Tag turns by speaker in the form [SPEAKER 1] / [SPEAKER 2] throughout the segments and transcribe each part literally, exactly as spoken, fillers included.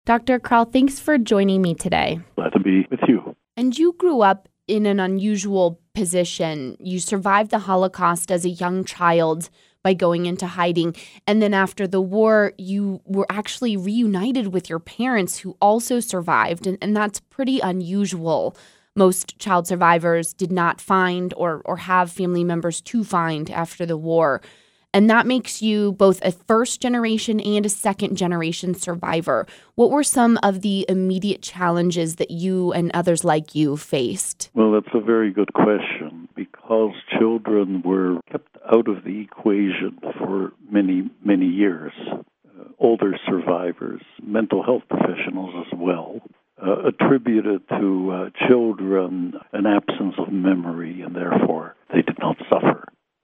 [SPEAKER 1] Doctor Krall, thanks for joining me today.
[SPEAKER 2] Glad to be with you.
[SPEAKER 1] And you grew up in an unusual position. You survived the Holocaust as a young child by going into hiding. And then after the war, you were actually reunited with your parents who also survived. And, and that's pretty unusual. Most child survivors did not find or, or have family members to find after the war. And that makes you both a first generation and a second generation survivor. What were some of the immediate challenges that you and others like you faced?
[SPEAKER 2] Well, that's a very good question, because children were kept out of the equation for many, many years. Uh, older survivors, mental health professionals as well, uh, attributed to uh, children an absence of memory, and therefore they did not suffer.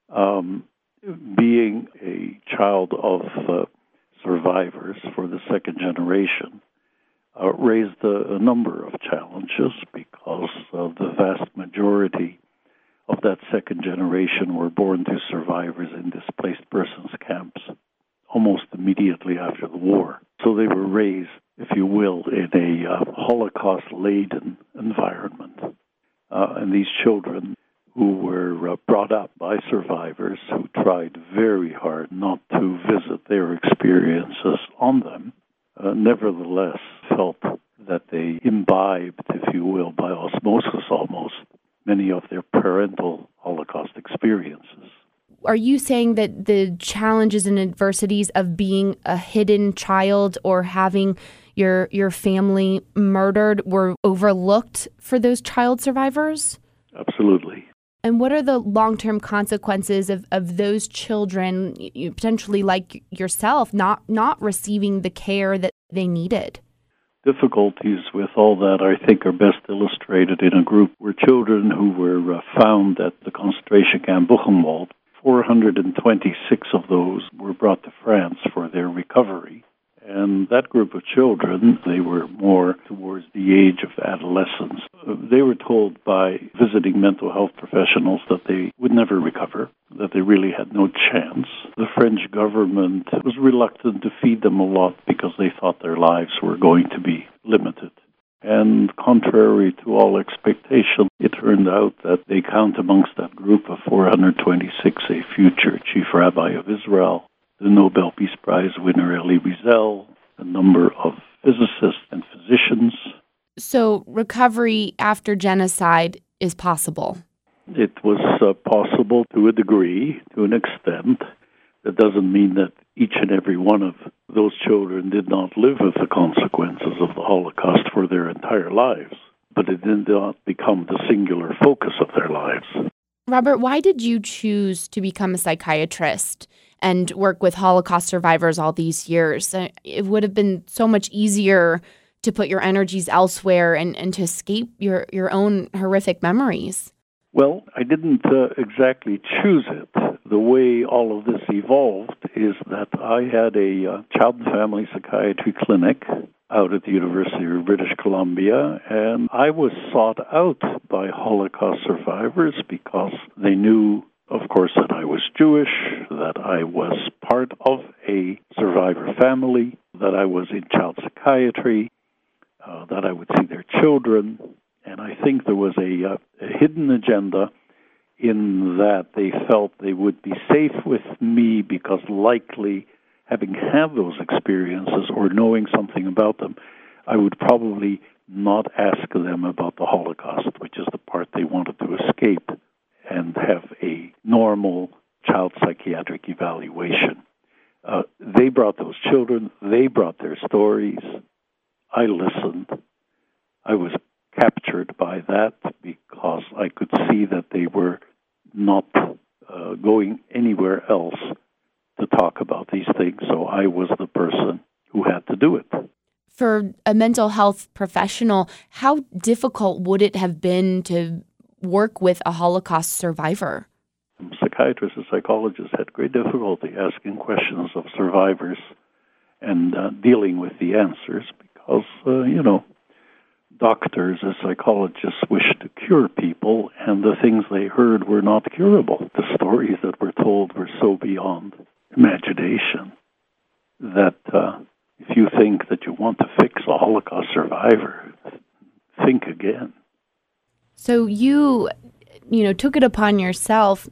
[SPEAKER 2] Um, Being a child of uh, survivors for the second generation uh, raised a, a number of challenges, because uh, the vast majority of that second generation were born to survivors in displaced persons camps almost immediately after the war. So they were raised, if you will, in a uh, Holocaust-laden environment. Uh, and these children who were uh, brought up by survivors who tried very hard not to visit their experiences on them, uh, nevertheless felt that they imbibed, if you will, by osmosis almost, many of their parental Holocaust experiences.
[SPEAKER 1] Are you saying that the challenges and adversities of being a hidden child or having your your family murdered were overlooked for those child survivors?
[SPEAKER 2] Absolutely.
[SPEAKER 1] And what are the long-term consequences of, of those children, you, potentially like yourself, not not receiving the care that they needed?
[SPEAKER 2] Difficulties with all that, I think, are best illustrated in a group where children who were uh, found at the concentration camp Buchenwald, four hundred twenty-six of those were brought to France for their recovery. And that group of children, they were more towards the age of adolescence. They were told by visiting mental health professionals that they would never recover, that they really had no chance. The French government was reluctant to feed them a lot because they thought their lives were going to be limited. And contrary to all expectation, it turned out that they count amongst that group of four hundred twenty-six a future chief rabbi of Israel, the Nobel Peace Prize winner Elie Wiesel, a number of physicists and physicians.
[SPEAKER 1] So recovery after genocide is possible?
[SPEAKER 2] It was uh, possible to a degree, to an extent. That doesn't mean that each and every one of those children did not live with the consequences of the Holocaust for their entire lives, but it did not become the singular focus of their lives.
[SPEAKER 1] Robert, why did you choose to become a psychiatrist and work with Holocaust survivors all these years? It would have been so much easier to put your energies elsewhere and, and to escape your, your own horrific memories.
[SPEAKER 2] Well, I didn't uh, exactly choose it. The way all of this evolved is that I had a uh, child and family psychiatry clinic out at the University of British Columbia, and I was sought out by Holocaust survivors because they knew, of course, that I was Jewish, that I was part of a survivor family, that I was in child psychiatry, uh, that I would see their children. And I think there was a, uh, a hidden agenda in that they felt they would be safe with me because likely having had those experiences or knowing something about them, I would probably not ask them about the Holocaust, which is the part they wanted to escape, and have a normal child psychiatric evaluation. Uh, they brought those children. They brought their stories. I listened. I was captured by that because I could see that they were not uh, going anywhere else to talk about these things, so I was the person who had to do it.
[SPEAKER 1] For a mental health professional, how difficult would it have been to work with a Holocaust survivor?
[SPEAKER 2] Psychiatrists and psychologists had great difficulty asking questions of survivors and uh, dealing with the answers because, uh, you know, doctors and psychologists wished to cure people, and the things they heard were not curable. The stories that were told were so beyond imagination that uh, If you think that you want to fix a Holocaust survivor, think again.
[SPEAKER 1] So you, you know, took it upon yourself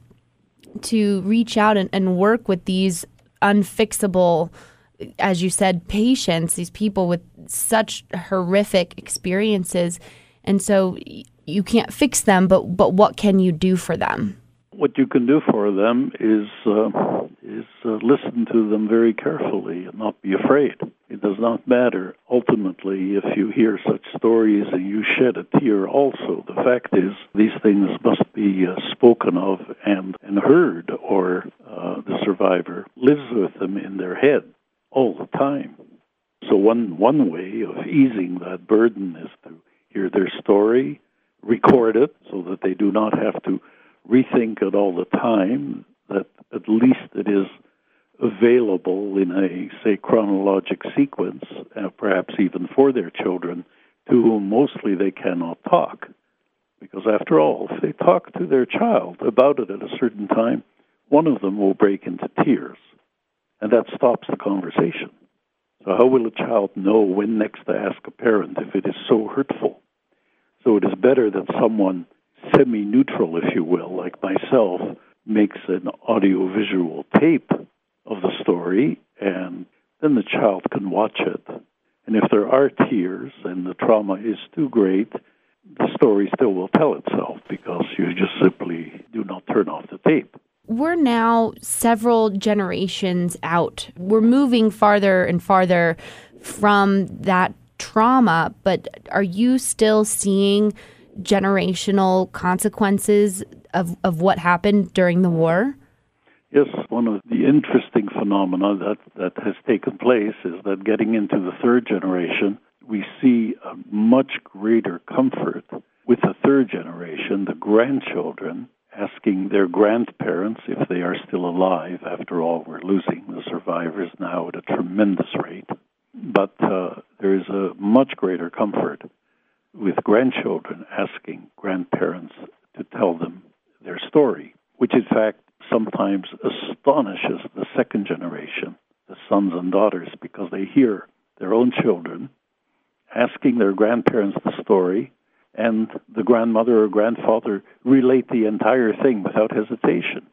[SPEAKER 1] to reach out and, and work with these unfixable, as you said, patients, these people with such horrific experiences. And so you can't fix them, but but what can you do for them?
[SPEAKER 2] What you can do for them is uh, is uh, listen to them very carefully and not be afraid. It does not matter ultimately if you hear such stories and you shed a tear also. The fact is these things must be uh, spoken of and, and heard, or uh, the survivor lives with them in their head all the time. So one, one way of easing that burden is to hear their story, record it so that they do not have to rethink it all the time, that at least it is available in a, say, chronologic sequence, uh, perhaps even for their children, to whom mostly they cannot talk. Because after all, if they talk to their child about it at a certain time, one of them will break into tears, and that stops the conversation. So how will a child know when next to ask a parent if it is so hurtful? So it is better that someone semi-neutral, if you will, like myself, makes an audio-visual tape of the story, and then the child can watch it. And if there are tears and the trauma is too great, the story still will tell itself because you just simply do not turn off the tape.
[SPEAKER 1] We're now several generations out. We're moving farther and farther from that trauma, but are you still seeing generational consequences of, of what happened during the war?
[SPEAKER 2] Yes, one of the interesting phenomena that, that has taken place is that getting into the third generation, we see a much greater comfort with the third generation, the grandchildren, asking their grandparents if they are still alive. After all, we're losing the survivors now at a tremendous rate. But uh, there is a much greater comfort with grandchildren asking grandparents to tell them their story, which in fact sometimes astonishes the second generation, the sons and daughters, because they hear their own children asking their grandparents the story, and the grandmother or grandfather relate the entire thing without hesitation.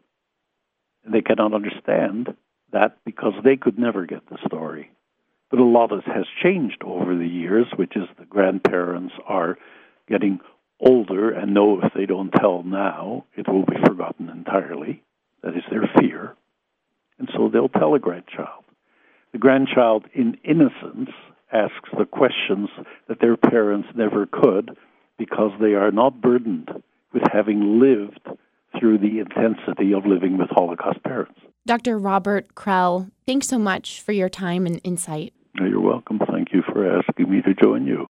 [SPEAKER 2] They cannot understand that because they could never get the story. But a lot has changed over the years, which is the grandparents are getting older and know if they don't tell now, it will be forgotten entirely. That is their fear. And so they'll tell a grandchild. The grandchild, in innocence, asks the questions that their parents never could because they are not burdened with having lived through the intensity of living with Holocaust parents.
[SPEAKER 1] Doctor Robert Krell, thanks so much for your time and insight.
[SPEAKER 2] You're welcome. Thank you for asking me to join you.